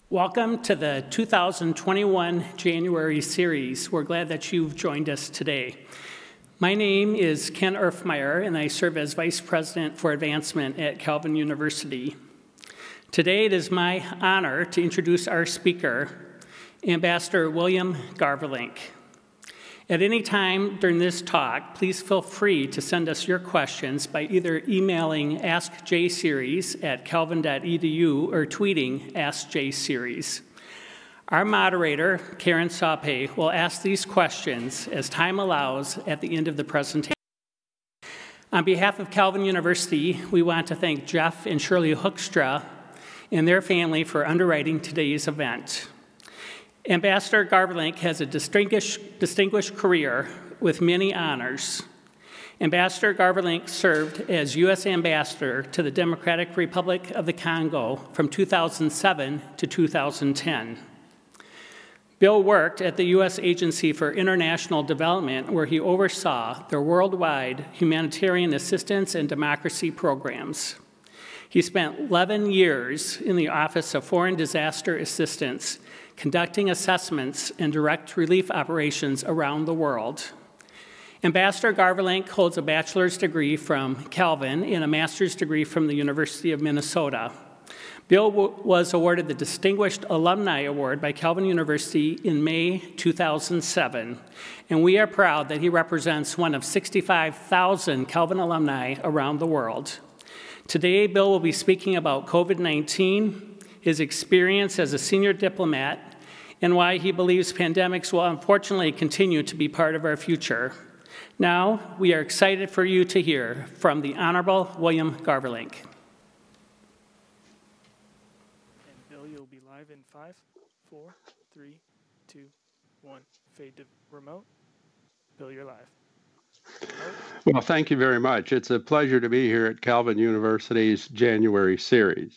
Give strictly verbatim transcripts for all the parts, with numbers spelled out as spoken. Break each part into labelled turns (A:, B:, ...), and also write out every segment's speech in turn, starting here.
A: Welcome to the two thousand twenty-one January series. We're glad that you've joined us today. My name is Ken Erfmeyer, and I serve as Vice President for Advancement at Calvin University. Today, it is my honor to introduce our speaker, Ambassador William Garvelink. At any time during this talk, please feel free to send us your questions by either emailing askjseries at calvin dot e d u or tweeting askjseries. Our moderator, Karen Sape, will ask these questions as time allows at the end of the presentation. On behalf of Calvin University, we want to thank Jeff and Shirley Hoekstra and their family for underwriting today's event. Ambassador Garvelink has a distinguished, distinguished career with many honors. Ambassador Garvelink served as U S Ambassador to the Democratic Republic of the Congo from two thousand seven to two thousand ten. Bill worked at the U S Agency for International Development, where he oversaw their worldwide humanitarian assistance and democracy programs. He spent eleven years in the Office of Foreign Disaster Assistance, conducting assessments and direct relief operations around the world. Ambassador Garvelink holds a bachelor's degree from Calvin and a master's degree from the University of Minnesota. Bill was awarded the Distinguished Alumni Award by Calvin University in May two thousand seven, and we are proud that he represents one of sixty-five thousand Calvin alumni around the world. Today, Bill will be speaking about COVID nineteen, his experience as a senior diplomat, and why he believes pandemics will unfortunately continue to be part of our future. Now, we are excited for you to hear from the Honorable William Garvelink.
B: And Bill, you'll be live in five, four, three, two, one. Fade to remote. Bill, you're live.
C: Well, thank you very much. It's a pleasure to be here at Calvin University's January series.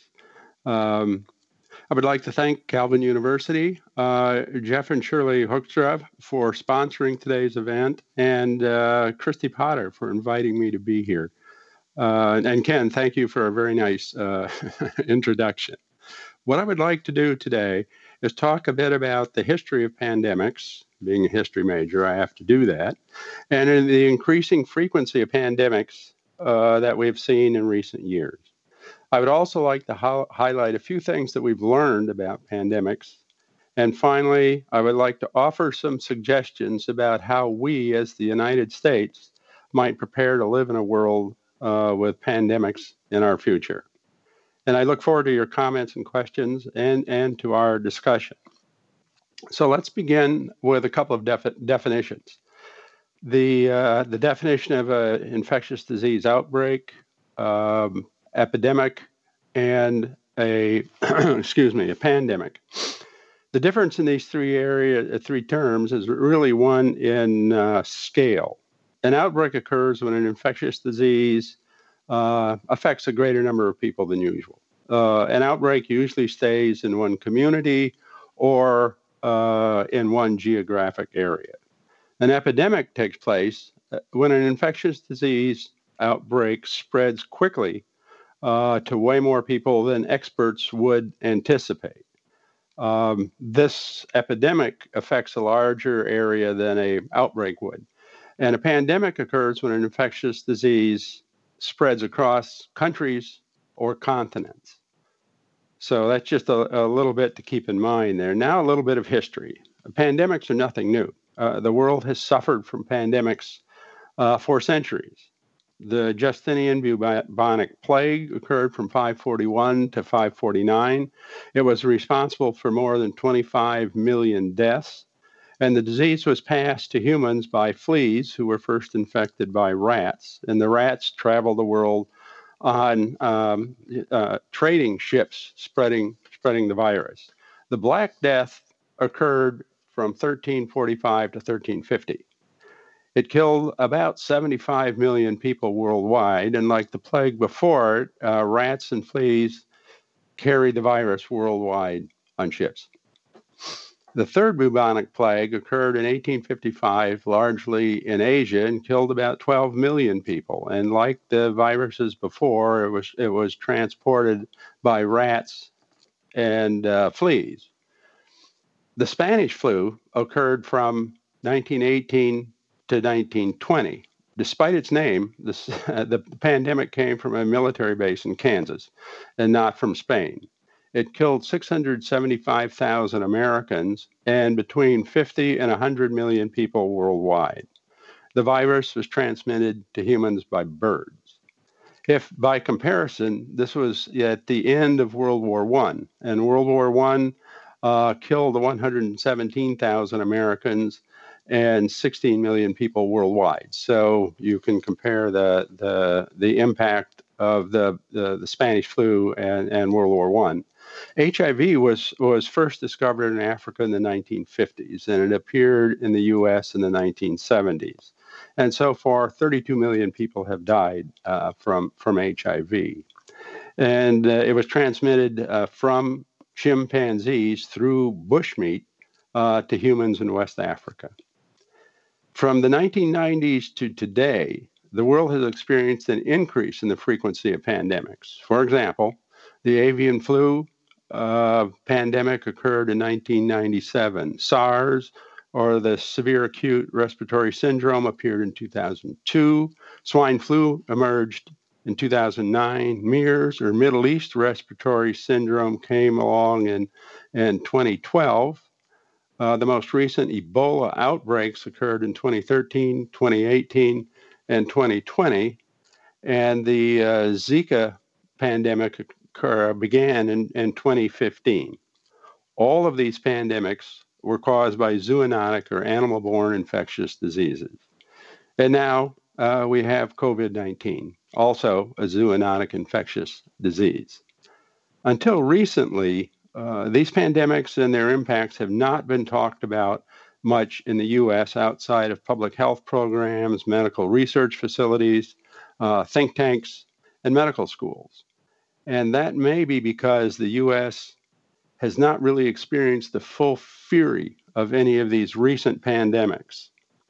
C: Um, I would like to thank Calvin University, uh, Jeff and Shirley Hoekstra for sponsoring today's event, and uh, Christy Potter for inviting me to be here. Uh, and Ken, thank you for a very nice uh, introduction. What I would like to do today is talk a bit about the history of pandemics. Being a history major, I have to do that, and in the increasing frequency of pandemics uh, that we've seen in recent years. I would also like to ho- highlight a few things that we've learned about pandemics. And finally, I would like to offer some suggestions about how we as the United States might prepare to live in a world uh, with pandemics in our future. And I look forward to your comments and questions and, and to our discussion. So let's begin with a couple of defi- definitions. The, uh, the definition of an infectious disease outbreak, um, epidemic, and a, excuse me, a pandemic. The difference in these three area, three terms is really one in uh, scale. An outbreak occurs when an infectious disease uh, affects a greater number of people than usual. Uh, an outbreak usually stays in one community or uh, in one geographic area. An epidemic takes place when an infectious disease outbreak spreads quickly Uh, to way more people than experts would anticipate. Um, this epidemic affects a larger area than an outbreak would. And a pandemic occurs when an infectious disease spreads across countries or continents. So that's just a, a little bit to keep in mind there. Now a little bit of history. Pandemics are nothing new. Uh, the world has suffered from pandemics uh, for centuries. The Justinian bubonic plague occurred from five forty-one to five forty-nine. It was responsible for more than twenty-five million deaths, and the disease was passed to humans by fleas who were first infected by rats, and the rats traveled the world on um, uh, trading ships spreading, spreading the virus. The Black Death occurred from thirteen forty-five to thirteen fifty. It killed about seventy-five million people worldwide, and like the plague before it, uh, rats and fleas carried the virus worldwide on ships. The third bubonic plague occurred in eighteen fifty-five, largely in Asia, and killed about twelve million people. And like the viruses before, it was it was transported by rats and uh, fleas. The Spanish flu occurred from nineteen eighteen to nineteen twenty. Despite its name, this, uh, the pandemic came from a military base in Kansas and not from Spain. It killed six hundred seventy-five thousand Americans and between fifty and one hundred million people worldwide. The virus was transmitted to humans by birds. If, by comparison, this was at the end of World War One, and World War One uh, killed one hundred seventeen thousand Americans and sixteen million people worldwide. So you can compare the the the impact of the the, the Spanish flu and, and World War One. H I V was was first discovered in Africa in the nineteen fifties, and it appeared in the U S in the nineteen seventies. And so far, thirty-two million people have died uh, from from H I V, and uh, it was transmitted uh, from chimpanzees through bushmeat uh, to humans in West Africa. From the nineteen nineties to today, the world has experienced an increase in the frequency of pandemics. For example, the avian flu uh, pandemic occurred in nineteen ninety-seven. SARS, or the severe acute respiratory syndrome, appeared in two thousand two. Swine flu emerged in two thousand nine. MERS, or Middle East respiratory syndrome, came along in, in twenty twelve. Uh, the most recent Ebola outbreaks occurred in twenty thirteen, twenty eighteen, and twenty twenty. And the uh, Zika pandemic occur, began in, in twenty fifteen. All of these pandemics were caused by zoonotic or animal-borne infectious diseases. And now uh, we have COVID nineteen, also a zoonotic infectious disease. Until recently, uh, these pandemics and their impacts have not been talked about much in the U S outside of public health programs, medical research facilities, uh, think tanks, and medical schools. And that may be because the U S has not really experienced the full fury of any of these recent pandemics.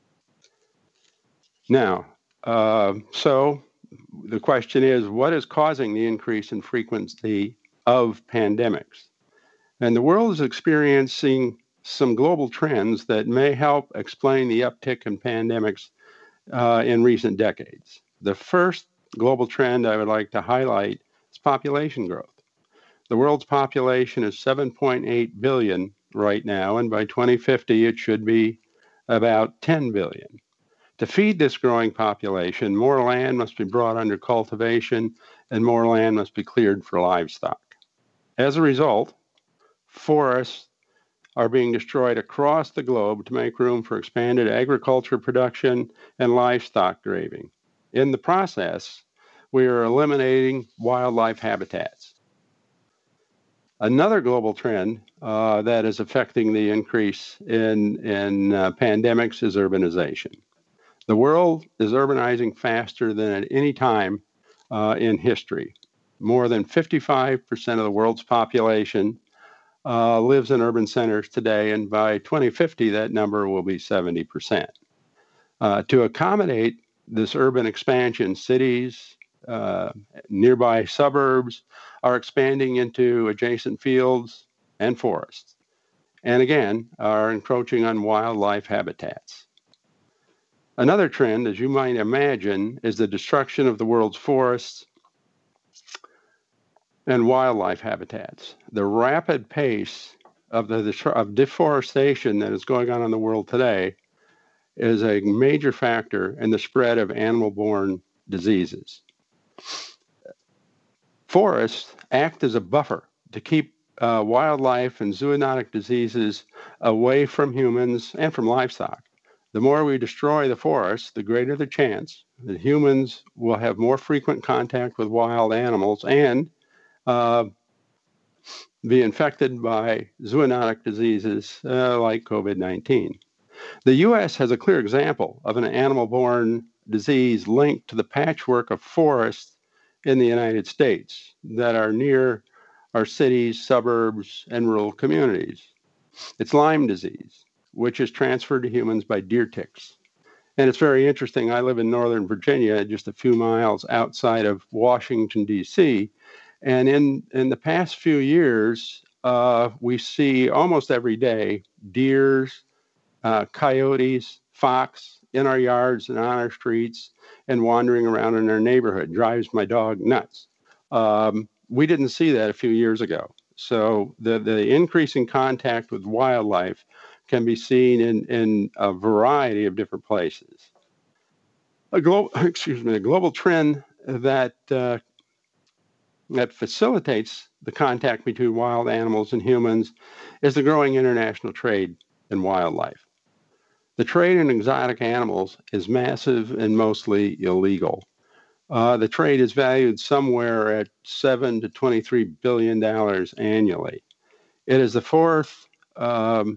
C: Now, uh, so the question is, what is causing the increase in frequency of pandemics? And the world is experiencing some global trends that may help explain the uptick in pandemics uh, in recent decades. The first global trend I would like to highlight is population growth. The world's population is seven point eight billion right now, and by twenty fifty, it should be about ten billion. To feed this growing population, more land must be brought under cultivation, and more land must be cleared for livestock. As a result, forests are being destroyed across the globe to make room for expanded agriculture production and livestock grazing. In the process, we are eliminating wildlife habitats. Another global trend uh, that is affecting the increase in, in uh, pandemics is urbanization. The world is urbanizing faster than at any time uh, in history. More than fifty-five percent of the world's population uh, lives in urban centers today, and by twenty fifty, that number will be seventy percent. Uh, to accommodate this urban expansion, cities, uh, nearby suburbs are expanding into adjacent fields and forests, and again, are encroaching on wildlife habitats. Another trend, as you might imagine, is the destruction of the world's forests and wildlife habitats. The rapid pace of the of deforestation that is going on in the world today is a major factor in the spread of animal-borne diseases. Forests act as a buffer to keep uh, wildlife and zoonotic diseases away from humans and from livestock. The more we destroy the forests, the greater the chance that humans will have more frequent contact with wild animals and uh, be infected by zoonotic diseases uh, like COVID nineteen. The U S has a clear example of an animal-borne disease linked to the patchwork of forests in the United States that are near our cities, suburbs, and rural communities. It's Lyme disease, which is transferred to humans by deer ticks. And it's very interesting. I live in Northern Virginia, just a few miles outside of Washington, D C, and in, in the past few years, uh, we see almost every day deers, uh, coyotes, fox in our yards and on our streets and wandering around in our neighborhood. Drives my dog nuts. Um, we didn't see that a few years ago. So the, the increasing contact with wildlife can be seen in, in a variety of different places. A global, excuse me, a global trend that uh, that facilitates the contact between wild animals and humans is the growing international trade in wildlife. The trade in exotic animals is massive and mostly illegal. Uh, the trade is valued somewhere at seven to twenty-three billion dollars annually. It is the fourth um,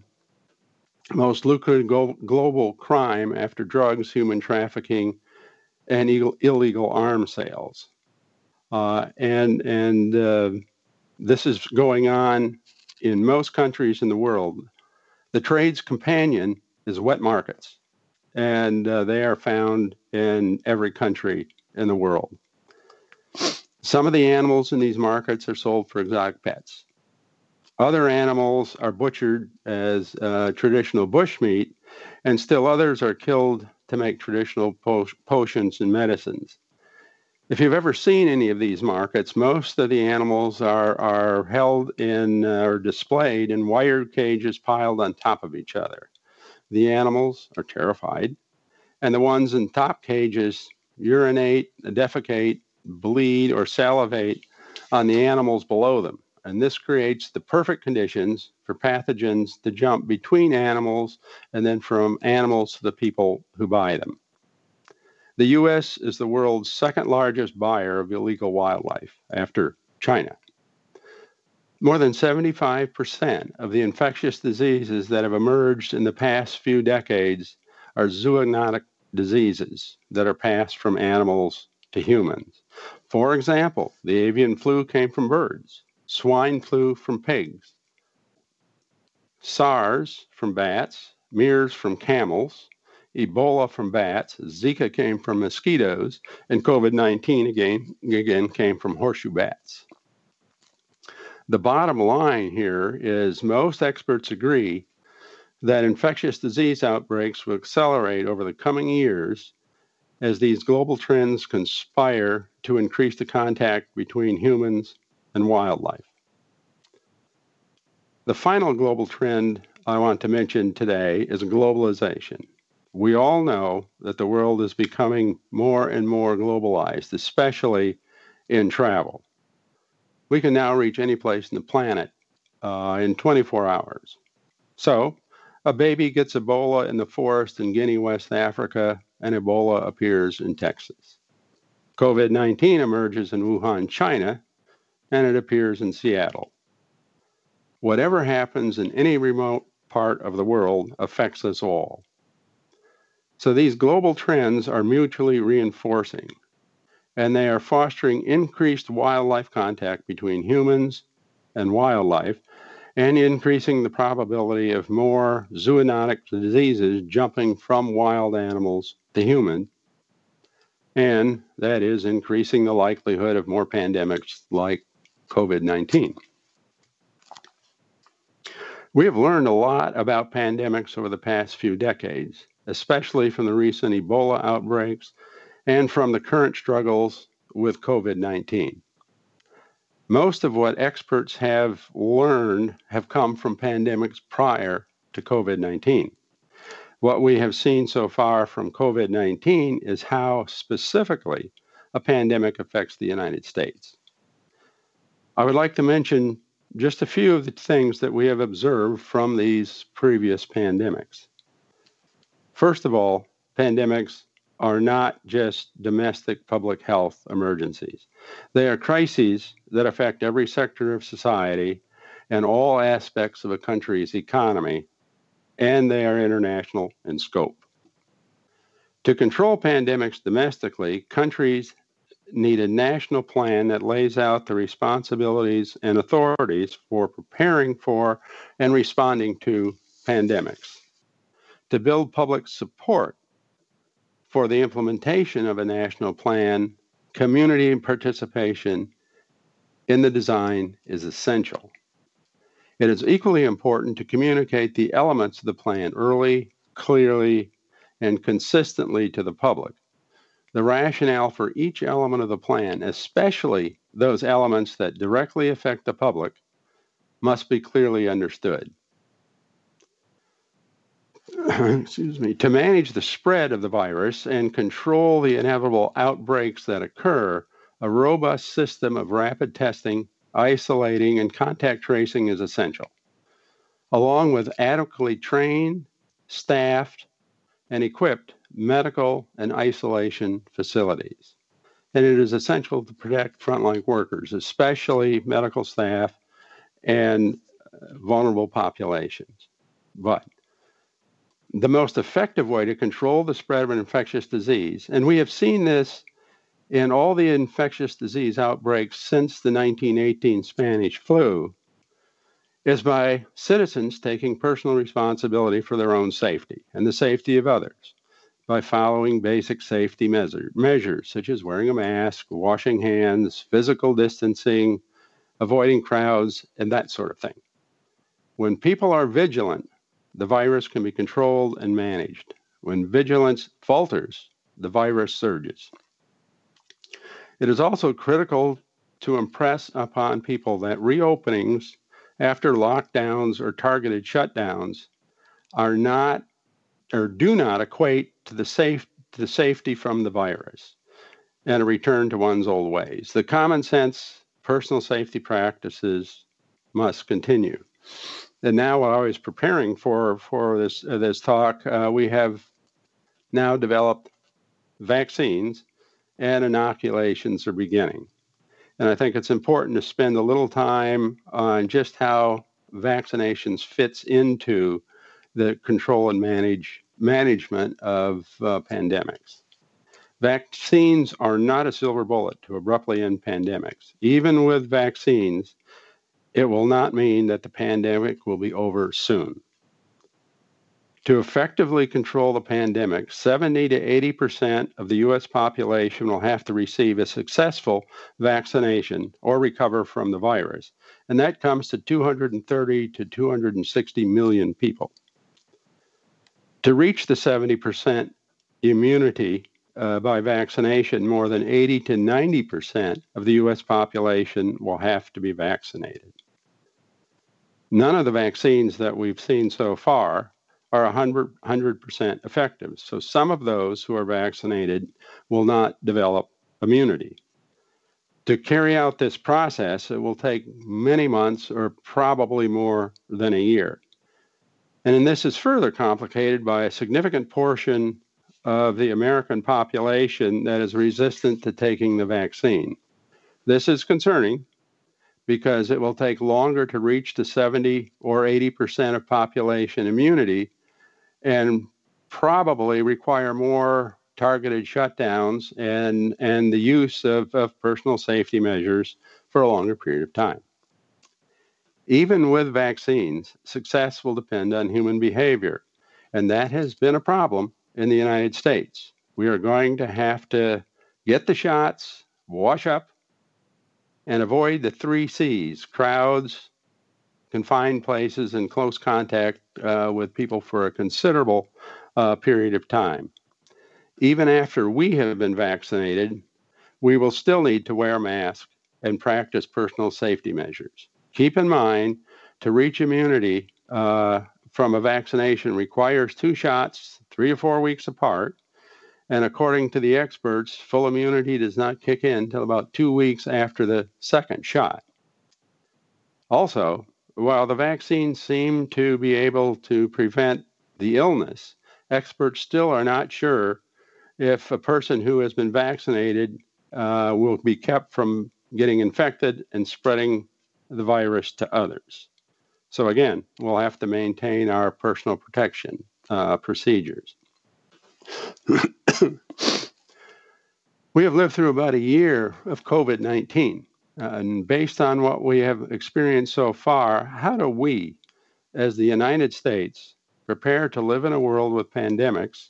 C: most lucrative go- global crime after drugs, human trafficking, and Ill- illegal arms sales. Uh, and and uh, this is going on in most countries in the world. The trade's companion is wet markets, and uh, they are found in every country in the world. Some of the animals in these markets are sold for exotic pets. Other animals are butchered as uh, traditional bushmeat, and still others are killed to make traditional po- potions and medicines. If you've ever seen any of these markets, most of the animals are, are held in uh, or displayed in wired cages piled on top of each other. The animals are terrified, and the ones in top cages urinate, defecate, bleed, or salivate on the animals below them. And this creates the perfect conditions for pathogens to jump between animals and then from animals to the people who buy them. The U S is the world's second largest buyer of illegal wildlife after China. More than seventy-five percent of the infectious diseases that have emerged in the past few decades are zoonotic diseases that are passed from animals to humans. For example, the avian flu came from birds, swine flu from pigs, SARS from bats, MERS from camels, Ebola from bats, Zika came from mosquitoes, and COVID nineteen again, again came from horseshoe bats. The bottom line here is most experts agree that infectious disease outbreaks will accelerate over the coming years as these global trends conspire to increase the contact between humans and wildlife. The final global trend I want to mention today is globalization. We all know that the world is becoming more and more globalized, especially in travel. We can now reach any place on the planet uh, in twenty-four hours. So, a baby gets Ebola in the forest in Guinea, West Africa, and Ebola appears in Texas. COVID nineteen emerges in Wuhan, China, and it appears in Seattle. Whatever happens in any remote part of the world affects us all. So these global trends are mutually reinforcing, and they are fostering increased wildlife contact between humans and wildlife, and increasing the probability of more zoonotic diseases jumping from wild animals to human, and that is increasing the likelihood of more pandemics like COVID nineteen. We have learned a lot about pandemics over the past few decades, especially from the recent Ebola outbreaks and from the current struggles with COVID nineteen. Most of what experts have learned have come from pandemics prior to COVID nineteen. What we have seen so far from COVID nineteen is how specifically a pandemic affects the United States. I would like to mention just a few of the things that we have observed from these previous pandemics. First of all, pandemics are not just domestic public health emergencies. They are crises that affect every sector of society and all aspects of a country's economy, and they are international in scope. To control pandemics domestically, countries need a national plan that lays out the responsibilities and authorities for preparing for and responding to pandemics. To build public support for the implementation of a national plan, community participation in the design is essential. It is equally important to communicate the elements of the plan early, clearly, and consistently to the public. The rationale for each element of the plan, especially those elements that directly affect the public, must be clearly understood. Excuse me. To manage the spread of the virus and control the inevitable outbreaks that occur, a robust system of rapid testing, isolating, and contact tracing is essential, along with adequately trained, staffed, and equipped medical and isolation facilities. And it is essential to protect frontline workers, especially medical staff and vulnerable populations. But the most effective way to control the spread of an infectious disease, and we have seen this in all the infectious disease outbreaks since the nineteen eighteen Spanish flu, is by citizens taking personal responsibility for their own safety and the safety of others by following basic safety measure, measures such as wearing a mask, washing hands, physical distancing, avoiding crowds, and that sort of thing. When people are vigilant, the virus can be controlled and managed. When vigilance falters, the virus surges. It is also critical to impress upon people that reopenings after lockdowns or targeted shutdowns are not or do not equate to the safe to the safety from the virus and a return to one's old ways. The common sense personal safety practices must continue. And now, while I was preparing for for this uh, this talk, uh, we have now developed vaccines, and inoculations are beginning. And I think it's important to spend a little time on just how vaccinations fits into the control and manage management of uh, pandemics. Vaccines are not a silver bullet to abruptly end pandemics. Even with vaccines, it will not mean that the pandemic will be over soon. To effectively control the pandemic, seventy to eighty percent of the U S population will have to receive a successful vaccination or recover from the virus. And that comes to two hundred thirty to two hundred sixty million people. To reach the seventy percent immunity uh, by vaccination, more than eighty to ninety percent of the U S population will have to be vaccinated. None of the vaccines that we've seen so far are one hundred percent effective. So some of those who are vaccinated will not develop immunity. To carry out this process, it will take many months or probably more than a year. And this is further complicated by a significant portion of the American population that is resistant to taking the vaccine. This is concerning because it will take longer to reach the seventy or eighty percent of population immunity and probably require more targeted shutdowns and, and the use of, of personal safety measures for a longer period of time. Even with vaccines, success will depend on human behavior, and that has been a problem in the United States. We are going to have to get the shots, wash up, and avoid the three C's: crowds, confined places, and close contact uh, with people for a considerable uh, period of time. Even after we have been vaccinated, we will still need to wear masks and practice personal safety measures. Keep in mind, to reach immunity uh, from a vaccination requires two shots, three or four weeks apart. And according to the experts, full immunity does not kick in until about two weeks after the second shot. Also, while the vaccines seem to be able to prevent the illness, experts still are not sure if a person who has been vaccinated uh, will be kept from getting infected and spreading the virus to others. So again, we'll have to maintain our personal protection uh, procedures. We have lived through about a year of COVID nineteen. Uh, and based on what we have experienced so far, how do we, as the United States, prepare to live in a world with pandemics?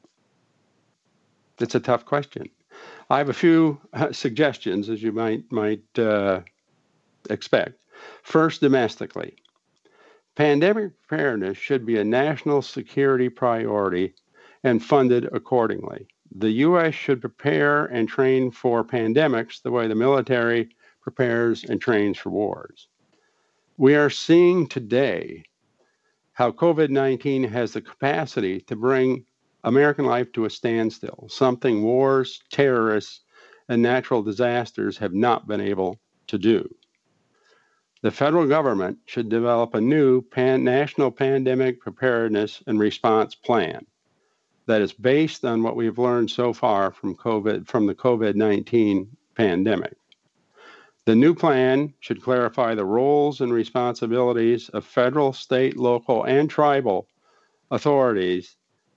C: It's a tough question. I have a few uh, suggestions, as you might, might uh, expect. First, domestically. Pandemic preparedness should be a national security priority and funded accordingly. The U S should prepare and train for pandemics the way the military prepares and trains for wars. We are seeing today how COVID nineteen has the capacity to bring American life to a standstill, something wars, terrorists, and natural disasters have not been able to do. The federal government should develop a new pan- national pandemic preparedness and response plan that is based on what we've learned so far from COVID, from the COVID nineteen pandemic. The new plan should clarify the roles and responsibilities of federal, state, local, and tribal authorities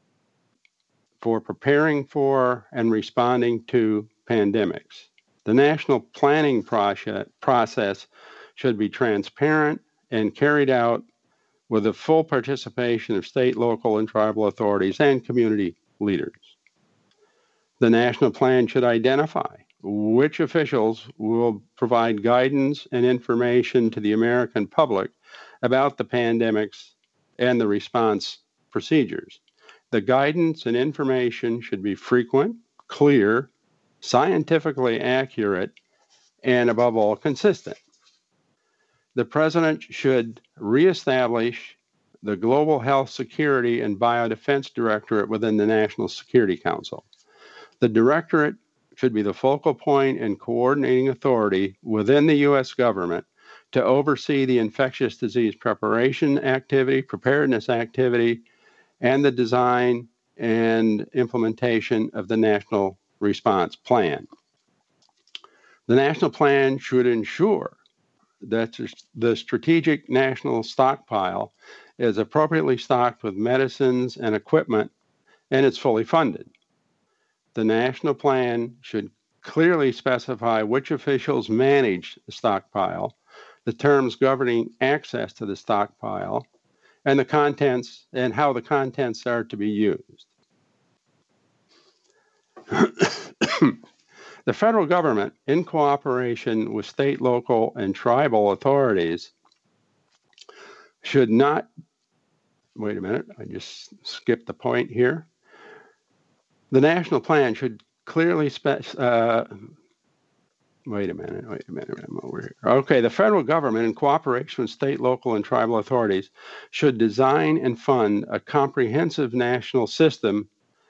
C: for preparing for and responding to pandemics. The national planning process, process should be transparent and carried out with the full participation of state, local, and tribal authorities and community leaders. The national plan should identify which officials will provide guidance and information to the American public about the pandemics and the response procedures. The guidance and information should be frequent, clear, scientifically accurate, and above all, consistent. The President should reestablish the Global Health Security and Biodefense Directorate within the National Security Council. The Directorate should be the focal point and coordinating authority within the U S government to oversee the infectious disease preparation activity, preparedness activity, and the design and implementation of the National Response Plan. The National Plan should ensure that the strategic national stockpile is appropriately stocked with medicines and equipment, and it's fully funded. The national plan should clearly specify which officials manage the stockpile, the terms governing access to the stockpile, and the contents and how the contents are to be used. The federal government, in cooperation with state, local, and tribal authorities, should not, wait a minute, I just skipped the point here. The national plan should clearly specify, uh, wait a minute, wait a minute, I'm over here. Okay, the federal government, in cooperation with state, local, and tribal authorities, should design and fund a comprehensive national system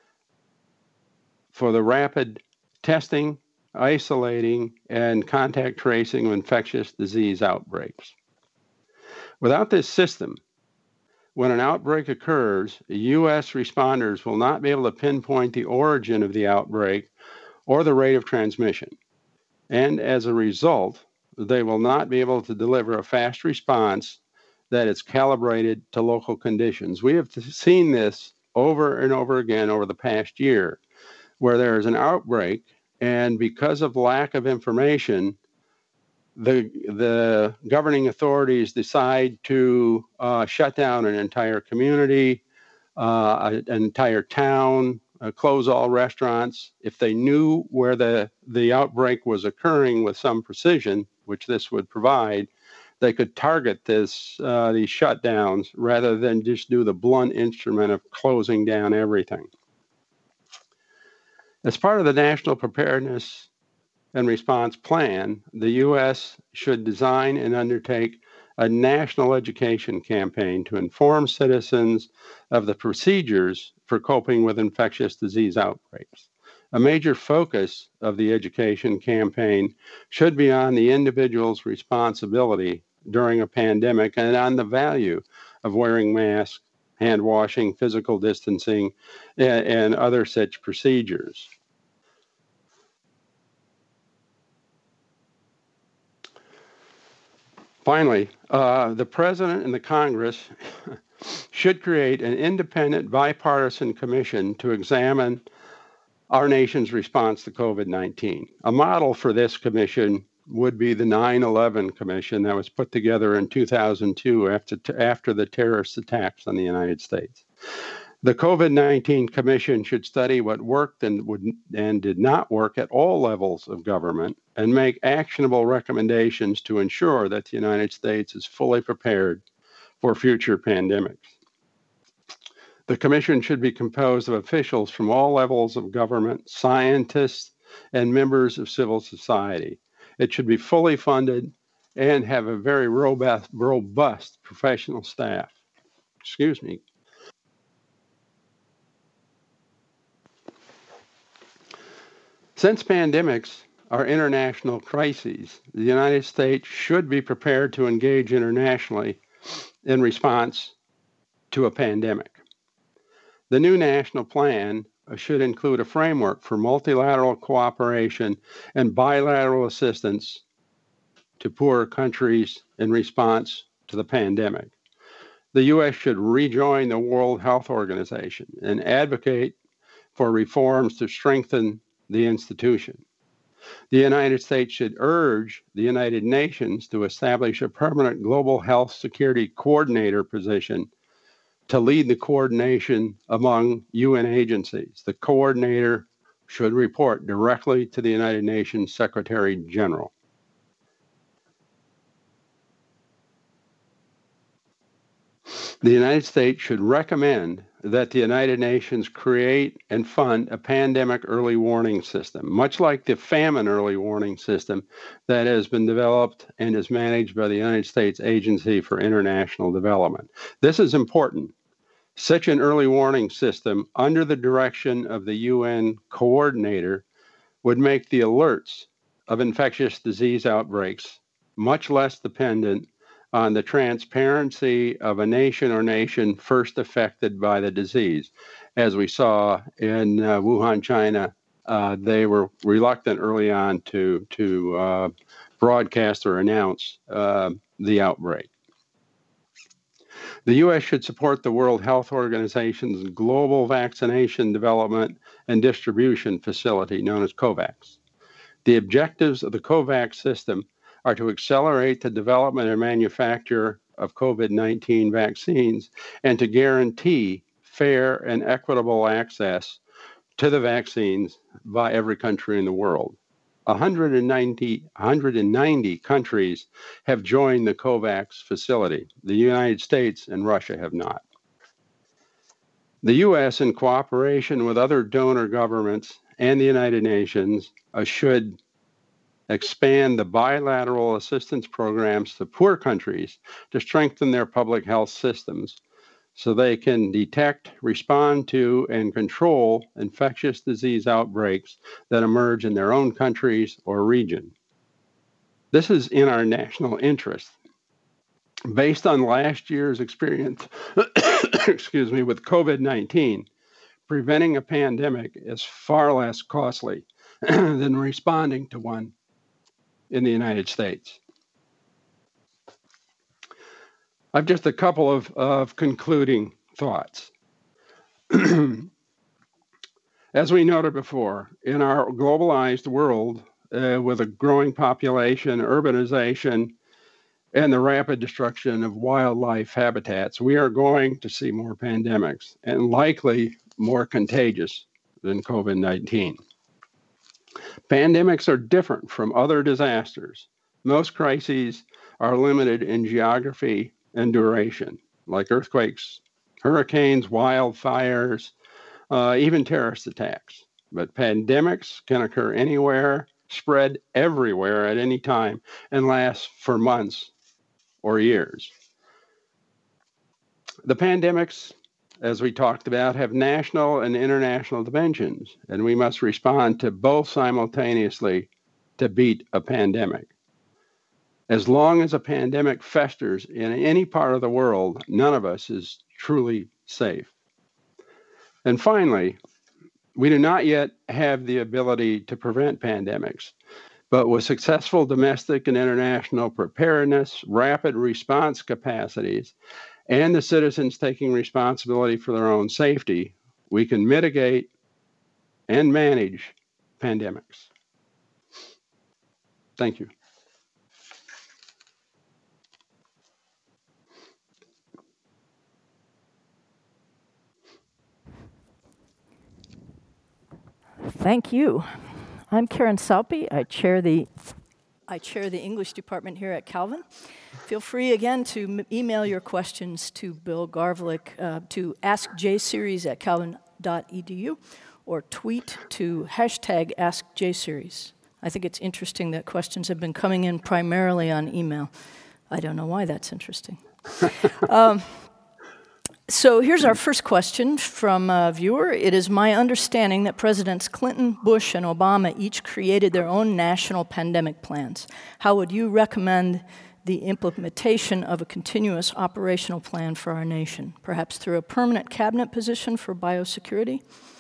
C: for the rapid testing, isolating, and contact tracing of infectious disease outbreaks. Without this system, when an outbreak occurs, U S responders will not be able to pinpoint the origin of the outbreak or the rate of transmission. And as a result, they will not be able to deliver a fast response that is calibrated to local conditions. We have seen this over and over again over the past year, where there is an outbreak, and because of lack of information, the the governing authorities decide to uh, shut down an entire community, uh, an entire town, uh, close all restaurants. If they knew where the, the outbreak was occurring with some precision, which this would provide, they could target this uh, these shutdowns rather than just do the blunt instrument of closing down everything. As part of the National Preparedness and Response Plan, the U S should design and undertake a national education campaign to inform citizens of the procedures for coping with infectious disease outbreaks. A major focus of the education campaign should be on the individual's responsibility during a pandemic and on the value of wearing masks, hand washing, physical distancing, and, and other such procedures. Finally, uh, the President and the Congress should create an independent bipartisan commission to examine our nation's response to COVID nineteen. A model for this commission would be the nine eleven Commission that was put together in two thousand two after, after the terrorist attacks on the United States. The COVID nineteen Commission should study what worked and, would, and did not work at all levels of government and make actionable recommendations to ensure that the United States is fully prepared for future pandemics. The commission should be composed of officials from all levels of government, scientists, and members of civil society. It should be fully funded and have a very robust, robust professional staff. Excuse me. Since pandemics are international crises, the United States should be prepared to engage internationally in response to a pandemic. The new national plan should include a framework for multilateral cooperation and bilateral assistance to poorer countries in response to the pandemic. The U S should rejoin the World Health Organization and advocate for reforms to strengthen the institution. The United States should urge the United Nations to establish a permanent global health security coordinator position to lead the coordination among U N agencies. The coordinator should report directly to the United Nations Secretary General. The United States should recommend that the United Nations create and fund a pandemic early warning system, much like the famine early warning system that has been developed and is managed by the United States Agency for International Development. This is important. Such an early warning system under the direction of the U N coordinator would make the alerts of infectious disease outbreaks much less dependent on the transparency of a nation or nation first affected by the disease. As we saw in uh, Wuhan, China, uh, they were reluctant early on to, to uh, broadcast or announce uh, the outbreak. The U S should support the World Health Organization's global vaccination development and distribution facility known as COVAX. The objectives of the COVAX system are to accelerate the development and manufacture of COVID nineteen vaccines and to guarantee fair and equitable access to the vaccines by every country in the world. one hundred ninety, one hundred ninety countries have joined the COVAX facility. The United States and Russia have not. The U S, in cooperation with other donor governments and the United Nations, uh, should expand the bilateral assistance programs to poor countries to strengthen their public health systems so they can detect, respond to, and control infectious disease outbreaks that emerge in their own countries or region. This is in our national interest. Based on last year's experience, excuse me, with COVID nineteen, preventing a pandemic is far less costly than responding to one in the United States. I've just a couple of, of concluding thoughts. As we noted before, in our globalized world, uh, with a growing population, urbanization, and the rapid destruction of wildlife habitats, we are going to see more pandemics and likely more contagious than COVID nineteen. Pandemics are different from other disasters. Most crises are limited in geography and duration, like earthquakes, hurricanes, wildfires, uh, even terrorist attacks. But pandemics can occur anywhere, spread everywhere at any time, and last for months or years. The pandemics, as we talked about, have national and international dimensions, and we must respond to both simultaneously to beat a pandemic. As long as a pandemic festers in any part of the world, none of us is truly safe. And finally, we do not yet have the ability to prevent pandemics, but with successful domestic and international preparedness, rapid response capacities, and the citizens taking responsibility for their own safety, we can mitigate and manage pandemics. Thank you.
D: Thank you. I'm Karen Salpe. I chair the I chair the English department here at Calvin. Feel free again to m- email your questions to Bill Garvelick uh, to ask j series at calvin dot e d u or tweet to hashtag ask j series. I think it's interesting that questions have been coming in primarily on email. I don't know why that's interesting. um, So here's our first question from a viewer. It is my understanding that Presidents Clinton, Bush, and Obama each created their own national pandemic plans. How would you recommend the implementation of a continuous operational plan for our nation? Perhaps through a permanent cabinet position for biosecurity?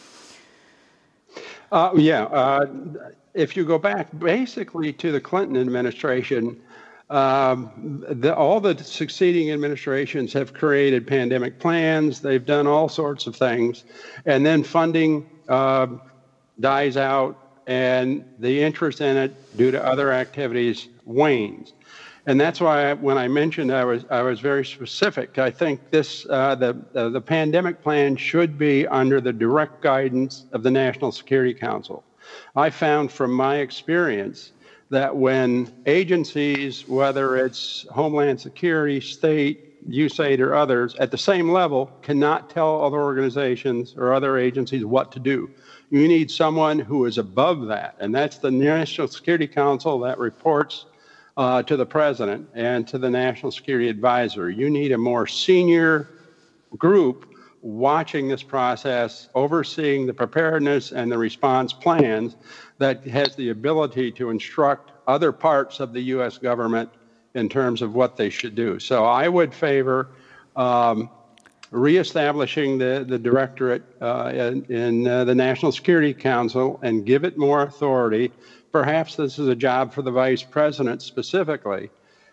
C: Uh, yeah. Uh, if you go back basically to the Clinton administration, Um, the, all the succeeding administrations have created pandemic plans. They've done all sorts of things. And then funding uh, dies out, and the interest in it due to other activities wanes. And that's why I, when I mentioned I was I was very specific. I think this uh, the uh, the pandemic plan should be under the direct guidance of the National Security Council. I found from my experience that when agencies, whether it's Homeland Security, state, U S A I D, or others, at the same level, cannot tell other organizations or other agencies what to do. You need someone who is above that, and that's the National Security Council that reports uh, to the President and to the National Security Advisor. You need a more senior group watching this process, overseeing the preparedness and the response plans, that has the ability to instruct other parts of the U S government in terms of what they should do. So I would favor um, reestablishing the, the directorate uh, in, in uh, the National Security Council and give it more authority. Perhaps this is a job for the Vice President specifically,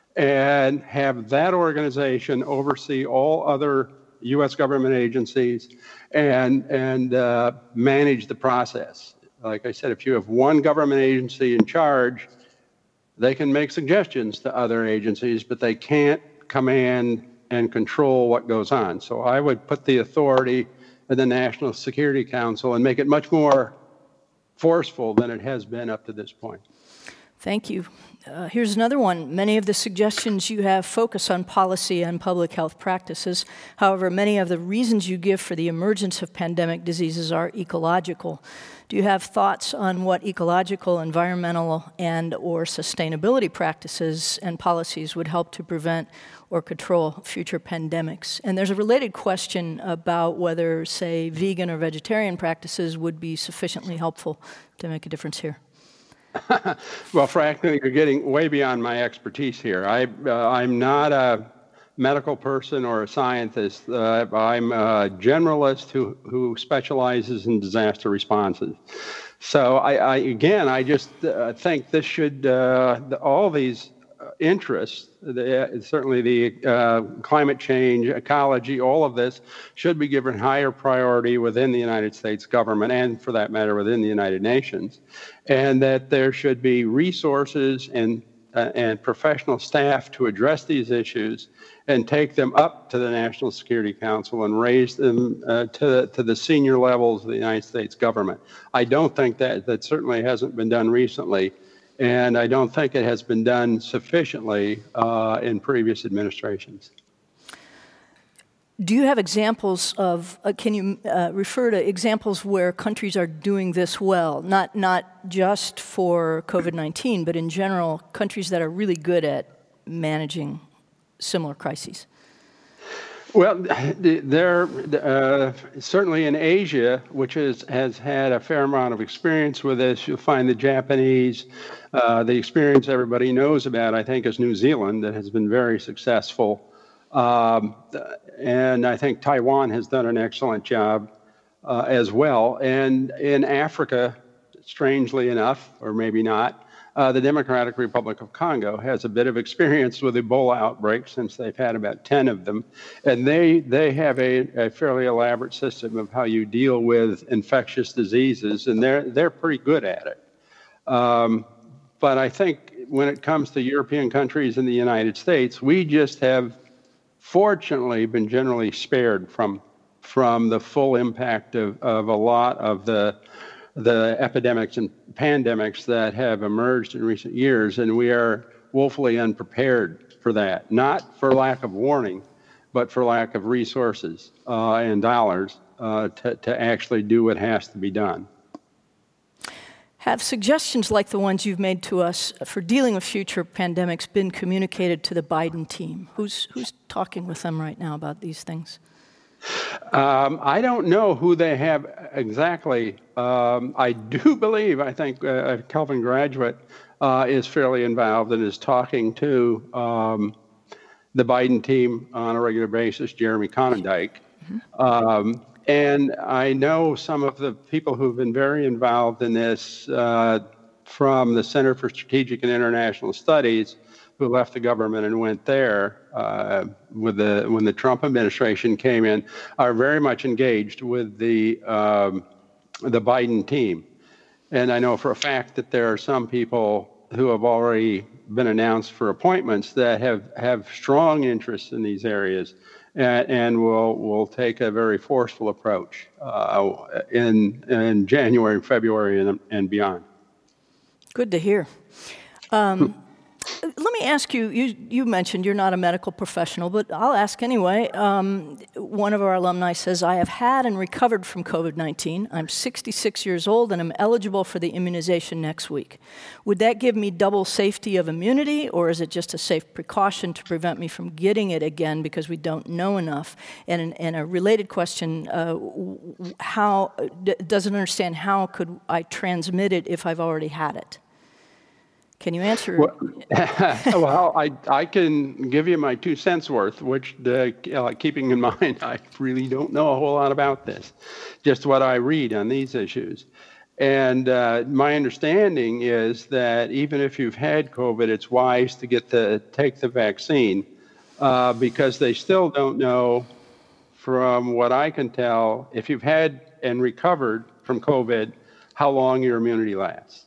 C: and have that organization oversee all other U S government agencies and, and uh, manage the process. Like I said, if you have one government agency in charge, they can make suggestions to other agencies, but they can't command and control what goes on. So I would put the authority in the National Security Council and make it much more forceful than it has been up to this point.
D: Thank you. Uh, here's another one. Many of the suggestions you have focus on policy and public health practices. However, many of the reasons you give for the emergence of pandemic diseases are ecological. Do you have thoughts on what ecological, environmental, and or sustainability practices and policies would help to prevent or control future pandemics? And there's a related question about whether, say, vegan or vegetarian practices would be sufficiently helpful to make a difference here.
C: Well, frankly, you're getting way beyond my expertise here. I, uh, I'm not a medical person or a scientist. Uh, I'm a generalist who, who specializes in disaster responses. So I, I again, I just uh, think this should, uh, the, all these interests, the, certainly the uh, climate change, ecology, all of this should be given higher priority within the United States government and, for that matter, within the United Nations, and that there should be resources and uh, and professional staff to address these issues and take them up to the National Security Council and raise them uh, to, to the senior levels of the United States government. I don't think that, that certainly hasn't been done recently, and I don't think it has been done sufficiently uh, in previous administrations.
D: Do you have examples of, uh, can you uh, refer to examples where countries are doing this well? Not, not just for COVID nineteen, but in general, countries that are really good at managing similar crises?
C: Well, there uh, certainly in Asia, which is, has had a fair amount of experience with this, you'll find the Japanese, uh, the experience everybody knows about, I think, is New Zealand, that has been very successful. Um, and I think Taiwan has done an excellent job uh, as well. And in Africa, strangely enough, or maybe not, Uh, the Democratic Republic of Congo has a bit of experience with Ebola outbreaks, since they've had about ten of them. And they, they have a, a fairly elaborate system of how you deal with infectious diseases, and they're, they're pretty good at it. Um, but I think when it comes to European countries and the United States, we just have fortunately been generally spared from, from the full impact of, of a lot of the the epidemics and pandemics that have emerged in recent years, and we are woefully unprepared for that, not for lack of warning, but for lack of resources uh, and dollars uh, to, to actually do what has to be done.
D: Have suggestions like the ones you've made to us for dealing with future pandemics been communicated to the Biden team? Who's, who's talking with them right now about these things?
C: Um, I don't know who they have exactly. Um, I do believe, I think uh, Calvin Graduate uh, is fairly involved and is talking to um, the Biden team on a regular basis, Jeremy Conondike. Mm-hmm. um, and I know some of the people who've been very involved in this uh, from the Center for Strategic and International Studies, who left the government and went there uh, with the when the Trump administration came in, are very much engaged with the um, the Biden team. And I know for a fact that there are some people who have already been announced for appointments that have, have strong interests in these areas and, and will will take a very forceful approach uh, in in January, February, and, and beyond.
D: Good to hear. Um, Let me ask you, you, you mentioned you're not a medical professional, but I'll ask anyway. Um, one of our alumni says, I have had and recovered from COVID nineteen. I'm sixty-six years old and I'm eligible for the immunization next week. Would that give me double safety of immunity, or is it just a safe precaution to prevent me from getting it again because we don't know enough? And, and a related question, uh, how, doesn't understand how could I transmit it if I've already had it? Can you answer?
C: Well, well, I I can give you my two cents worth, which, uh, uh, keeping in mind, I really don't know a whole lot about this, just what I read on these issues. And uh, my understanding is that even if you've had COVID, it's wise to get the take the vaccine uh, because they still don't know, from what I can tell, if you've had and recovered from COVID, how long your immunity lasts.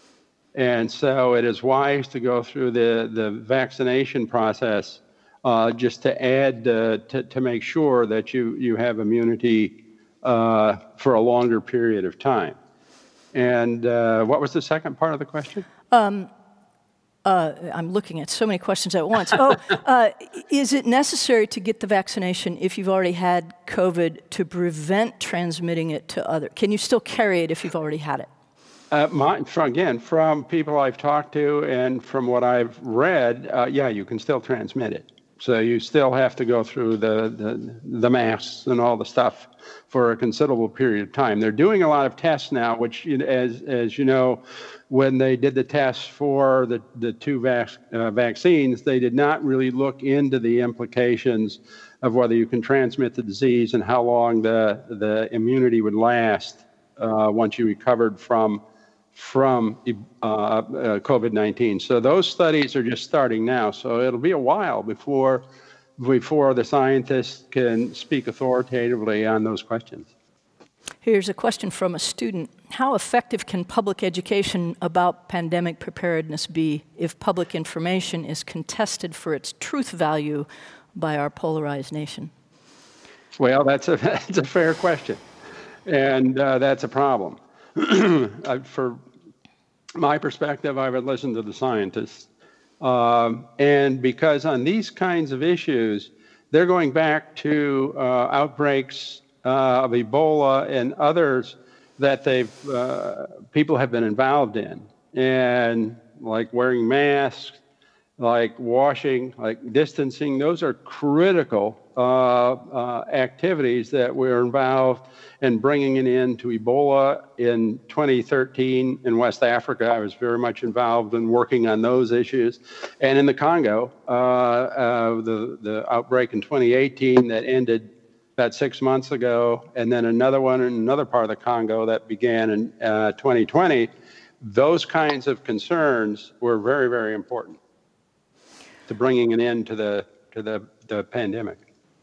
C: And so it is wise to go through the, the vaccination process uh, just to add, uh, to, to make sure that you, you have immunity uh, for a longer period of time. And uh, what was the second part of the question?
D: Um, uh, I'm looking at so many questions at once. Oh, uh, is it necessary to get the vaccination if you've already had COVID to prevent transmitting it to others? Can you still carry it if you've already had it?
C: Uh, my, from, again, from people I've talked to and from what I've read, uh, yeah, you can still transmit it. So you still have to go through the, the, the masks and all the stuff for a considerable period of time. They're doing a lot of tests now, which, as, as you know, when they did the tests for the, the two vac, uh, vaccines, they did not really look into the implications of whether you can transmit the disease and how long the, the immunity would last uh, once you recovered from from uh, uh, COVID nineteen. So those studies are just starting now. So it'll be a while before, before the scientists can speak authoritatively on those questions.
D: Here's a question from a student. How effective can public education about pandemic preparedness be if public information is contested for its truth value by our polarized nation?
C: Well, that's a, that's a fair question. And uh, that's a problem. uh, for my perspective, I would listen to the scientists. Um, and because on these kinds of issues, they're going back to uh, outbreaks uh, of Ebola and others that they've uh, people have been involved in, and like wearing masks, like washing, like distancing. Those are critical uh, uh, activities that we're involved in bringing an end to Ebola in twenty thirteen in West Africa. I was very much involved in working on those issues. And in the Congo, uh, uh, the, the outbreak in twenty eighteen that ended about six months ago, and then another one in another part of the Congo that began in uh, twenty twenty, those kinds of concerns were very, very important to bringing an end to the, to the, the pandemic.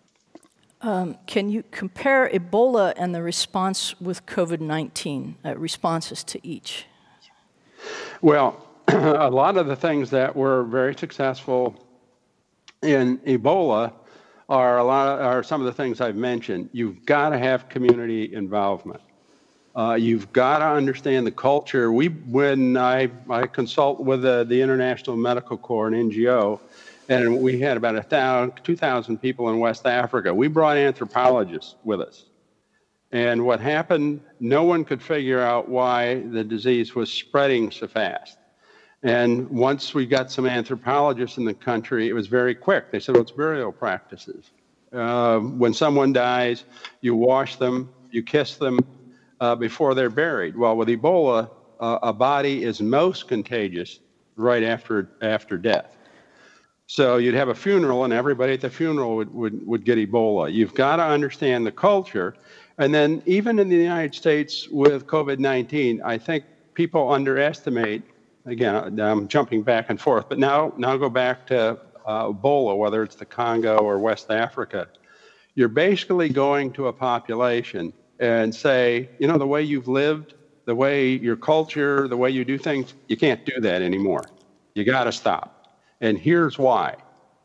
D: Um, can you compare Ebola and the response with COVID nineteen, uh, responses to each?
C: Well, a lot of the things that were very successful in Ebola are a lot of, are some of the things I've mentioned. You've got to have community involvement. Uh, you've got to understand the culture. We, when I, I consult with the, the International Medical Corps, an N G O, and we had about a thousand, two thousand people in West Africa. We brought anthropologists with us. And what happened, no one could figure out why the disease was spreading so fast. And once we got some anthropologists in the country, it was very quick. They said, well, it's burial practices. Uh, when someone dies, you wash them, you kiss them, Uh, before they're buried. Well, with Ebola, uh, a body is most contagious right after after death. So you'd have a funeral, and everybody at the funeral would, would, would get Ebola. You've got to understand the culture. And then even in the United States with COVID nineteen, I think people underestimate, again, I'm jumping back and forth, but now, now go back to uh, Ebola, whether it's the Congo or West Africa. You're basically going to a population and say, you know, the way you've lived, the way your culture, the way you do things, you can't do that anymore. You got to stop. And here's why.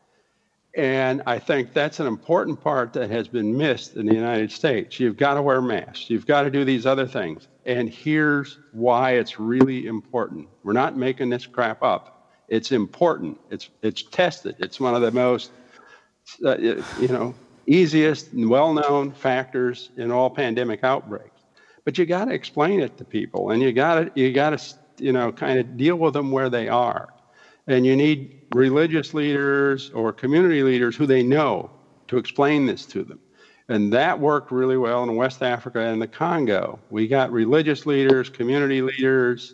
C: And I think that's an important part that has been missed in the United States. You've got to wear masks. You've got to do these other things. And here's why it's really important. We're not making this crap up. It's important. It's, it's tested. It's one of the most, uh, you know, easiest and well-known factors in all pandemic outbreaks. But you got to explain it to people, and you got to you got to you know kind of deal with them where they are. And you need religious leaders or community leaders who they know to explain this to them. And that worked really well in West Africa and the Congo. We got religious leaders, community leaders,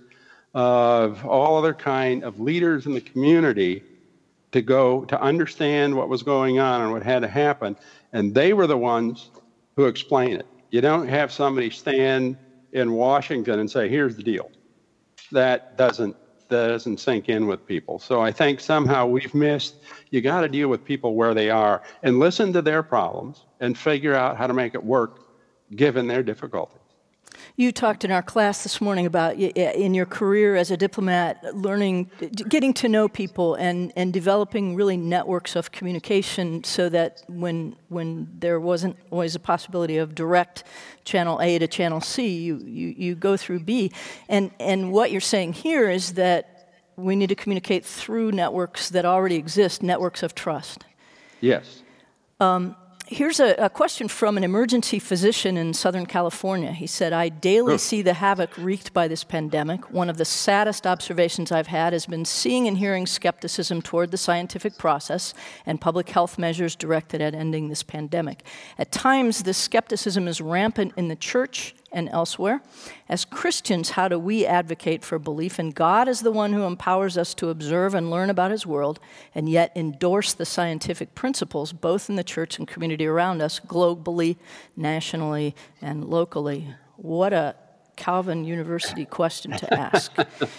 C: of all other kind of leaders in the community to go to understand what was going on and what had to happen. And they were the ones who explain it. You don't have somebody stand in Washington and say, here's the deal. That doesn't, that doesn't sink in with people. So I think somehow we've missed, you got to deal with people where they are and listen to their problems and figure out how to make it work given their difficulties.
D: You talked in our class this morning about in your career as a diplomat, learning, getting to know people and, and developing really networks of communication so that when when there wasn't always a possibility of direct channel A to channel C, you, you, you go through B. And, and what you're saying here is that we need to communicate through networks that already exist, networks of trust.
C: Yes.
D: Um, Here's a, a question from an emergency physician in Southern California. He said, I daily oh. see the havoc wreaked by this pandemic. One of the saddest observations I've had has been seeing and hearing skepticism toward the scientific process and public health measures directed at ending this pandemic. At times, this skepticism is rampant in the church and elsewhere. As Christians, how do we advocate for belief in God as the one who empowers us to observe and learn about his world, and yet endorse the scientific principles, both in the church and community around us, globally, nationally, and locally? What a Calvin University question to ask.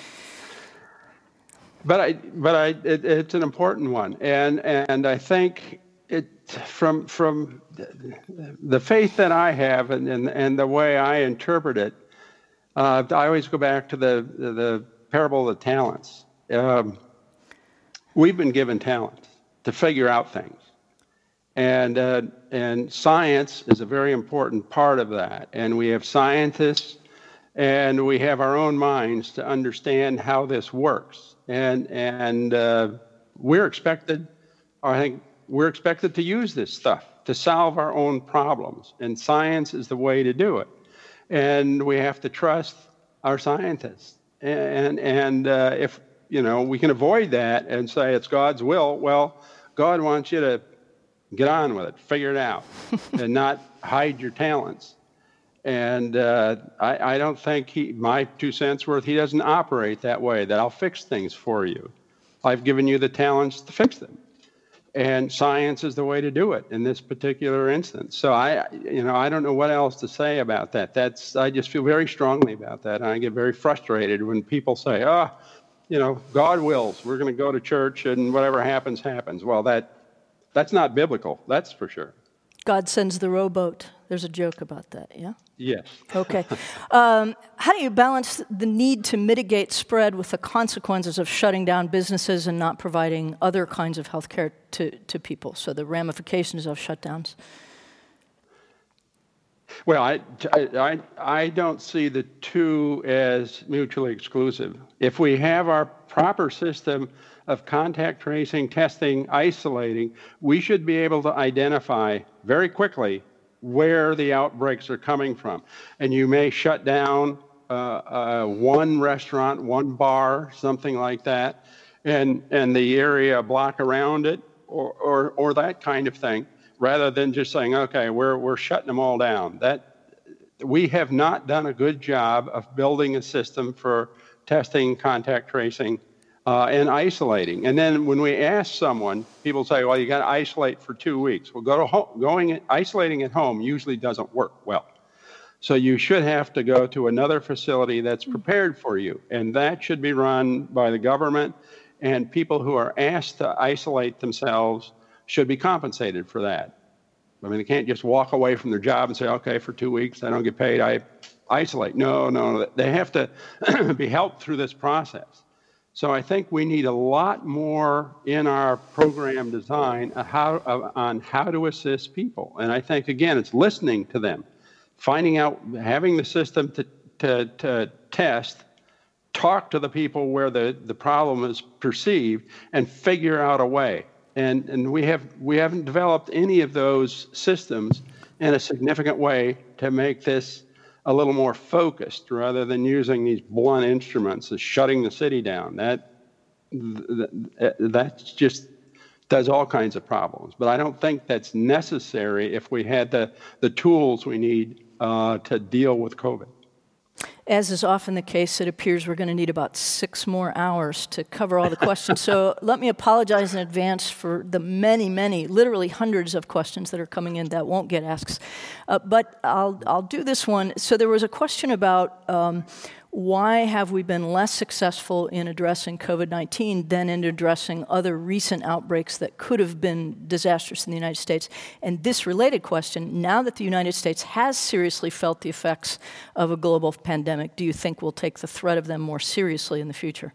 C: But I, but I, it, it's an important one, and and I think it from from the faith that I have and and, and the way I interpret it. Uh, I always go back to the the parable of the talents. Um, we've been given talents to figure out things, and uh, and science is a very important part of that. And we have scientists, and we have our own minds to understand how this works. And and uh, we're expected, or I think we're expected to use this stuff to solve our own problems. And science is the way to do it. And we have to trust our scientists. And and uh, if you know we can avoid that and say it's God's will, well, God wants you to get on with it, figure it out, and not hide your talents. And uh, I, I don't think he, my two cents worth, he doesn't operate that way, that I'll fix things for you. I've given you the talents to fix them. And science is the way to do it in this particular instance. So I, you know, I don't know what else to say about that. That's, I just feel very strongly about that. And I get very frustrated when people say, ah, oh, you know, God wills, we're going to go to church and whatever happens, happens. Well, that that's not biblical, that's for sure.
D: God sends the rowboat. There's a joke about that, yeah?
C: Yes.
D: Okay. Um, how do you balance the need to mitigate spread with the consequences of shutting down businesses and not providing other kinds of health care to, to people? So the ramifications of shutdowns.
C: Well, I, I, I don't see the two as mutually exclusive. If we have our proper system of contact tracing, testing, isolating, we should be able to identify very quickly where the outbreaks are coming from. And you may shut down uh, uh, one restaurant, one bar, something like that, and, and the area block around it, or, or, or that kind of thing, rather than just saying, okay, we're, we're shutting them all down. That, we have not done a good job of building a system for testing, contact tracing, uh, and isolating. And then when we ask someone, people say, well, you got to isolate for two weeks. Well, go to home, going, isolating at home usually doesn't work well. So you should have to go to another facility that's prepared for you. And that should be run by the government, and people who are asked to isolate themselves should be compensated for that. I mean, they can't just walk away from their job and say, okay, for two weeks, I don't get paid, I isolate. No, no, they have to be helped through this process. So I think we need a lot more in our program design on how, on how to assist people. And I think, again, it's listening to them, finding out, having the system to, to, to test, talk to the people where the, the problem is perceived, and figure out a way. And, and we, have, we haven't developed any of those systems in a significant way to make this a little more focused, rather than using these blunt instruments of shutting the city down. That, that, that just does all kinds of problems. But I don't think that's necessary if we had the, the tools we need uh, to deal with COVID.
D: As is often the case, it appears we're going to need about six more hours to cover all the questions. So let me apologize in advance for the many, many, literally hundreds of questions that are coming in that won't get asked. Uh, but I'll, I'll do this one. So there was a question about um, why have we been less successful in addressing COVID nineteen than in addressing other recent outbreaks that could have been disastrous in the United States? And this related question, now that the United States has seriously felt the effects of a global pandemic, do you think we'll take the threat of them more seriously in the future?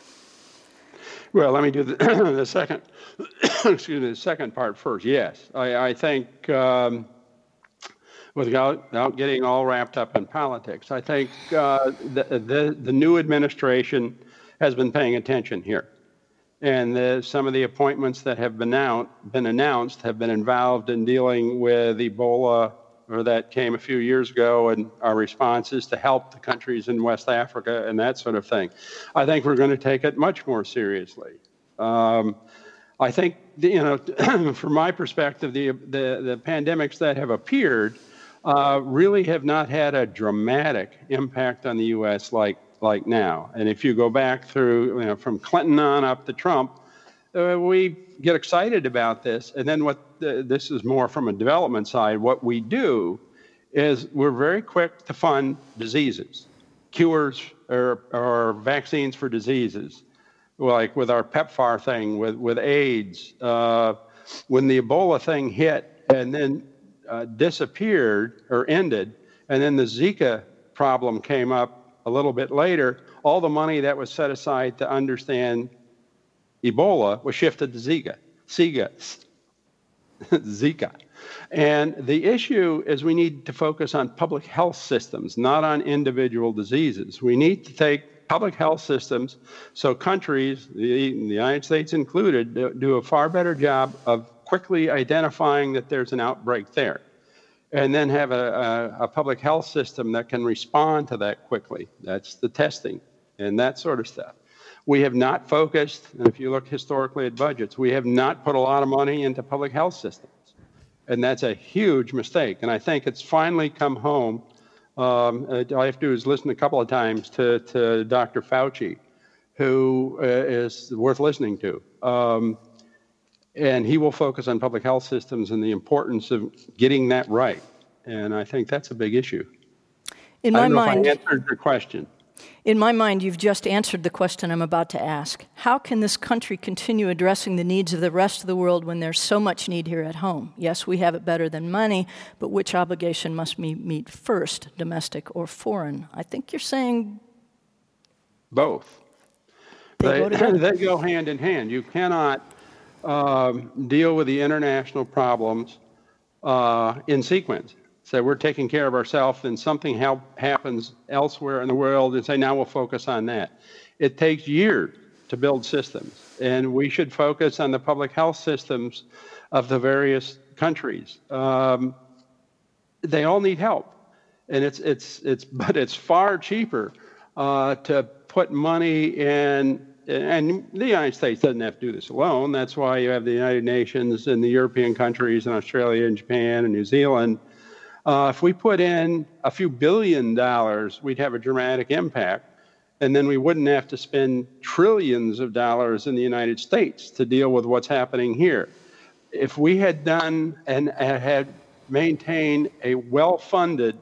C: Well, let me do the, the second, excuse me, the second part first. Yes, I, I think um, without, without getting all wrapped up in politics, I think uh, the, the, the new administration has been paying attention here. And the, some of the appointments that have been, out, been announced have been involved in dealing with Ebola, or that came a few years ago, and our responses to help the countries in West Africa and that sort of thing. I think we're going to take it much more seriously. Um, I think, you know, from my perspective, the, the, the pandemics that have appeared uh, really have not had a dramatic impact on the U S like, like now. And if you go back through, you know, from Clinton on up to Trump, uh, we get excited about this. And then what the, this is more from a development side, what we do is we're very quick to fund diseases, cures or, or vaccines for diseases, like with our PEPFAR thing, with, with AIDS. Uh, when the Ebola thing hit and then uh, disappeared or ended, and then the Zika problem came up a little bit later, all the money that was set aside to understand Ebola was shifted to Zika. Zika. Zika. And the issue is we need to focus on public health systems, not on individual diseases. We need to take public health systems so countries, the, the United States included, do, do a far better job of quickly identifying that there's an outbreak there, and then have a, a, a public health system that can respond to that quickly. That's the testing and that sort of stuff. We have not focused, and if you look historically at budgets, we have not put a lot of money into public health systems. And that's a huge mistake. And I think it's finally come home. Um, all I have to do is listen a couple of times to, to Doctor Fauci, who uh, is worth listening to. Um, and he will focus on public health systems and the importance of getting that right. And I think that's a big issue.
D: In my
C: I don't know
D: mind,
C: if I answered your question.
D: In my mind, you've just answered the question I'm about to ask. How can this country continue addressing the needs of the rest of the world when there's so much need here at home? Yes, we have it better than money, but which obligation must we meet first, domestic or foreign? I think you're saying
C: both.
D: They,
C: they,
D: go, together.
C: they go hand in hand. You cannot um, deal with the international problems uh, in sequence. say we're taking care of ourselves, then something help happens elsewhere in the world, and say now we'll focus on that. It takes years to build systems, and we should focus on the public health systems of the various countries. Um, they all need help, and it's it's it's but it's far cheaper uh, to put money in. And the United States doesn't have to do this alone. That's why you have the United Nations and the European countries and Australia and Japan and New Zealand. Uh, if we put in a few billion dollars, we'd have a dramatic impact. And then we wouldn't have to spend trillions of dollars in the United States to deal with what's happening here. If we had done and had maintained a well-funded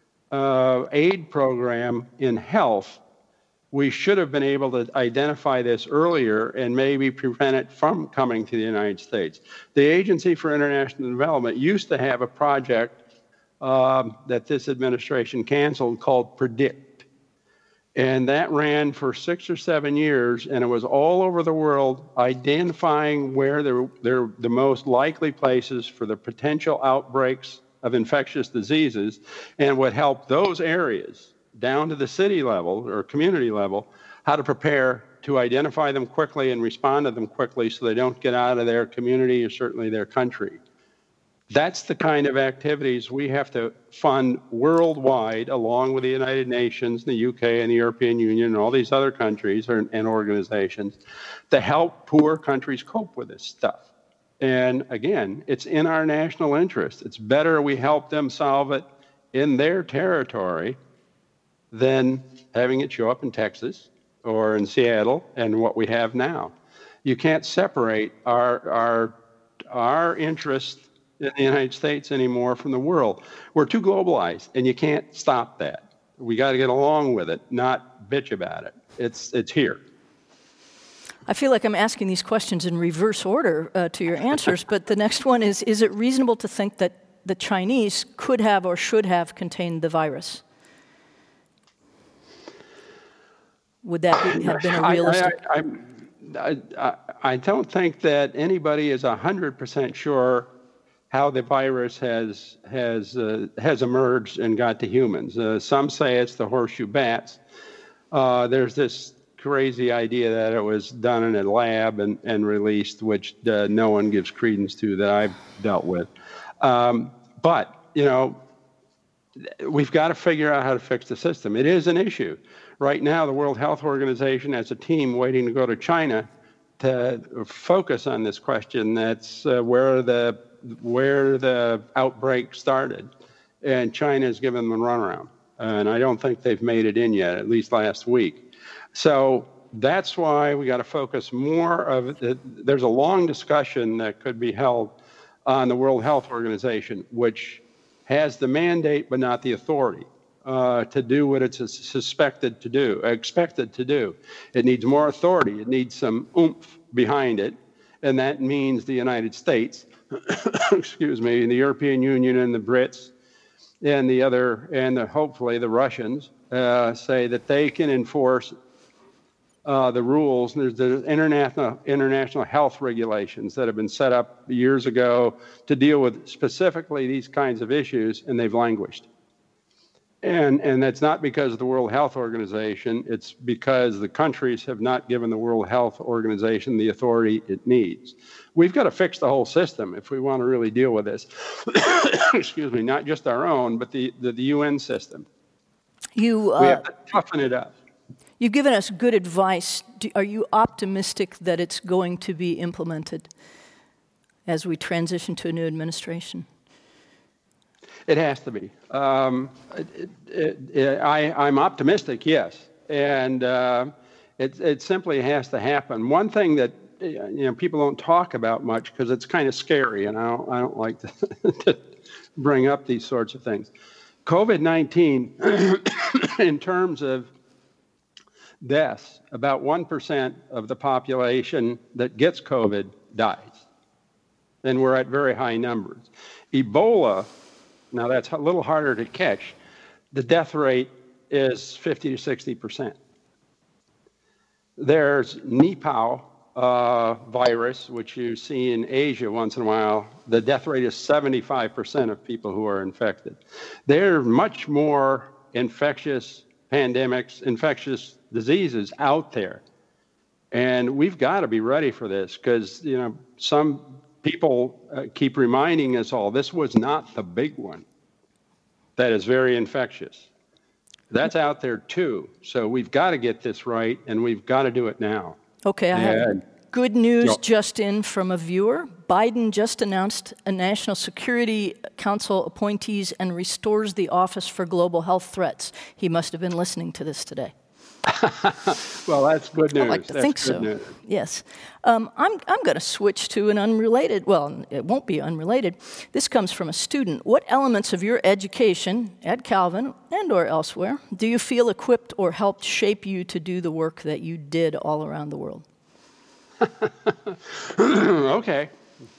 C: uh, aid program in health, we should have been able to identify this earlier and maybe prevent it from coming to the United States. The Agency for International Development used to have a project um, that this administration canceled called PREDICT. And that ran for six or seven years, and it was all over the world identifying where they're, they're the most likely places for the potential outbreaks of infectious diseases and would help those areas down to the city level or community level, how to prepare to identify them quickly and respond to them quickly so they don't get out of their community or certainly their country. That's the kind of activities we have to fund worldwide, along with the United Nations, the U K, and the European Union, and all these other countries or, and organizations, to help poor countries cope with this stuff. And again, it's in our national interest. It's better we help them solve it in their territory than having it show up in Texas or in Seattle and what we have now. You can't separate our, our, our interest in the United States anymore from the world. We're too globalized, and you can't stop that. We got to get along with it, not bitch about it. It's, it's here.
D: I feel like I'm asking these questions in reverse order uh, to your answers, but the next one is, is it reasonable to think that the Chinese could have or should have contained the virus? Would that be, have been a realistic?
C: I, I, I, I, I don't think that anybody is one hundred percent sure how the virus has has uh, has emerged and got to humans. Uh, some say it's the horseshoe bats. Uh, there's this crazy idea that it was done in a lab and, and released, which uh, no one gives credence to that I've dealt with. Um, but, you know, we've got to figure out how to fix the system. It is an issue. Right now, the World Health Organization has a team waiting to go to China to focus on this question. That's uh, where the where the outbreak started, and China has given them a runaround. And I don't think they've made it in yet, at least last week. So that's why we got to focus more of it. There's a long discussion that could be held on the World Health Organization, which has the mandate but not the authority uh, to do what it's suspected to do, expected to do. It needs more authority. It needs some oomph behind it, and that means the United States, excuse me, and the European Union and the Brits and the other, and the, hopefully the Russians, uh, say that they can enforce uh, the rules. There's the international, international health regulations that have been set up years ago to deal with specifically these kinds of issues, and they've languished. And, and that's not because of the World Health Organization. It's because the countries have not given the World Health Organization the authority it needs. We've got to fix the whole system if we want to really deal with this. Excuse me, not just our own, but the, the, the U N system.
D: You, uh,
C: we have to toughen it up.
D: You've given us good advice. Do, are you optimistic that it's going to be implemented as we transition to a new administration?
C: It has to be. Um, it, it, it, I, I'm optimistic, yes, and uh, it, it simply has to happen. One thing that you know people don't talk about much because it's kind of scary, and I don't, I don't like to, to bring up these sorts of things. COVID nineteen, in terms of deaths, about one percent of the population that gets COVID dies, and we're at very high numbers. Ebola. Now, that's a little harder to catch. The death rate is fifty to sixty percent. There's Nipah, uh, virus, which you see in Asia once in a while, the death rate is seventy-five percent of people who are infected. There are much more infectious pandemics, infectious diseases out there. And we've got to be ready for this because, you know, some people uh, keep reminding us all, this was not the big one that is very infectious. That's out there too. So we've got to get this right, and we've got to do it now.
D: Okay, I have
C: And-
D: good news
C: No.
D: just in from a viewer. Biden just announced a National Security Council appointees and restores the Office for Global Health Threats. He must have been listening to this today.
C: Well, that's good news.
D: I like to
C: That's
D: think
C: good
D: so.
C: news.
D: Yes. Um, I'm, I'm going to switch to an unrelated, well, it won't be unrelated. This comes from a student. What elements of your education at Calvin and or elsewhere do you feel equipped or helped shape you to do the work that you did all around the world?
C: Okay.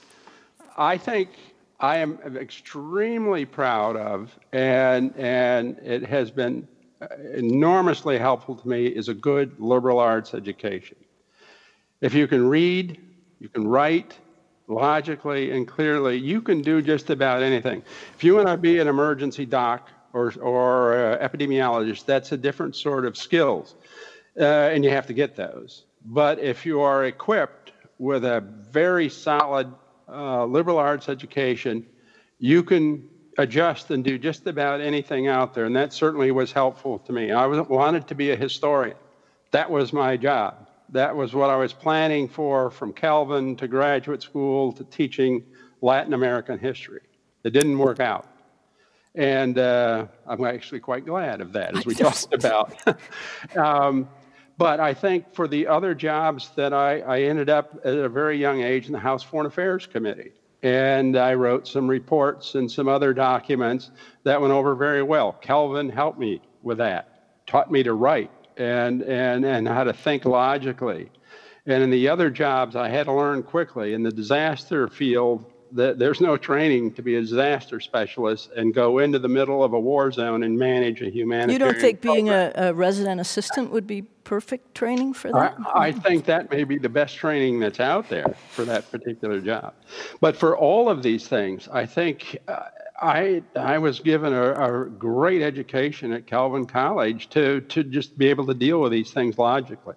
C: I think I am extremely proud of, and, and it has been enormously helpful to me, is a good liberal arts education. If you can read, you can write logically and clearly, you can do just about anything. If you want to be an emergency doc or, or uh, epidemiologist, that's a different sort of skills, uh, and you have to get those. But if you are equipped with a very solid uh, liberal arts education, you can adjust and do just about anything out there, and that certainly was helpful to me. I was, wanted to be a historian. That was my job. That was what I was planning for from Calvin to graduate school to teaching Latin American history. It didn't work out. And uh, I'm actually quite glad of that, as we talked about. um, but I think for the other jobs that I, I ended up at a very young age in the House Foreign Affairs Committee. And I wrote some reports and some other documents that went over very well. Calvin helped me with that, taught me to write and, and, and how to think logically. And in the other jobs, I had to learn quickly. In the disaster field, the, there's no training to be a disaster specialist and go into the middle of a war zone and manage a humanitarian
D: You don't think being
C: program.
D: a, a resident assistant would be perfect training for that?
C: I, I think that may be the best training that's out there for that particular job. But for all of these things, I think uh, I I was given a, a great education at Calvin College to to just be able to deal with these things logically.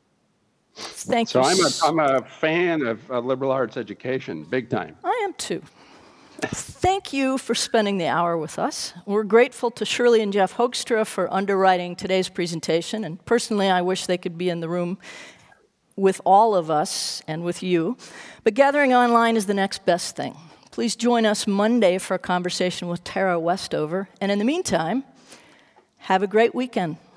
D: Thank
C: So
D: you.
C: I'm a I'm a fan of uh, liberal arts education, big time.
D: I am too. Thank you for spending the hour with us. We're grateful to Shirley and Jeff Hoekstra for underwriting today's presentation, and personally, I wish they could be in the room with all of us and with you. But gathering online is the next best thing. Please join us Monday for a conversation with Tara Westover, and in the meantime, have a great weekend.